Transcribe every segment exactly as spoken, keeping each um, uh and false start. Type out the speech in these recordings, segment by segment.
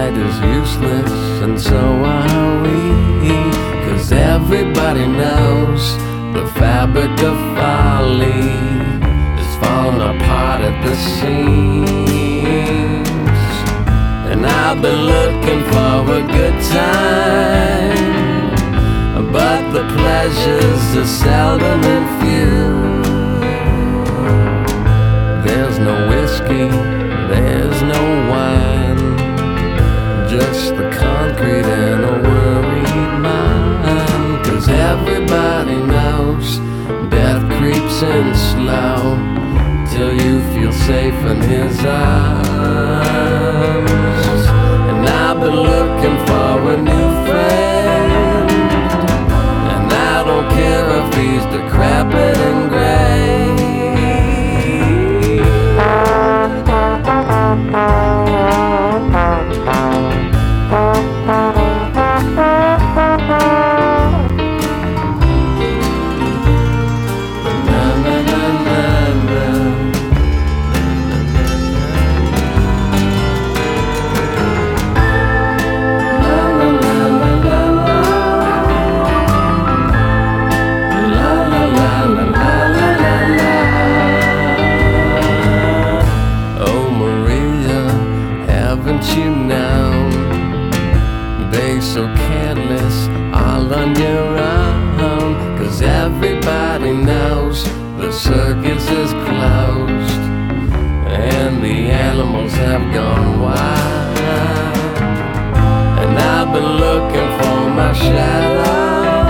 night is useless and so are we, 'cause everybody knows the fabric of folly is falling apart at the seams. And I've been looking for a good time, but the pleasures are seldom and few. There's no whiskey, there's no wine, just the concrete and a worried mind. 'Cause everybody knows death creeps in slow till you feel safe in his arms. And I've been looking for a new friend, and I don't care if he's decrepit and gray. You know, they so careless all on your own. 'Cause everybody knows the circus is closed and the animals have gone wild. And I've been looking for my shadow,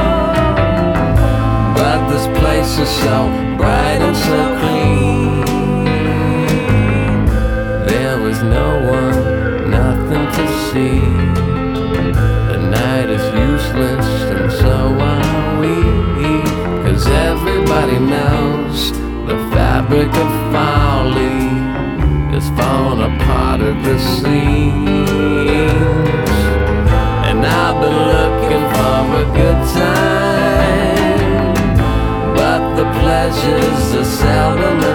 but this place is so bright and so clean. There was no one, nothing to see. The night is useless and so are we, 'cause everybody knows the fabric of folly is falling apart at the seams. And I've been looking for a good time, but the pleasures are seldom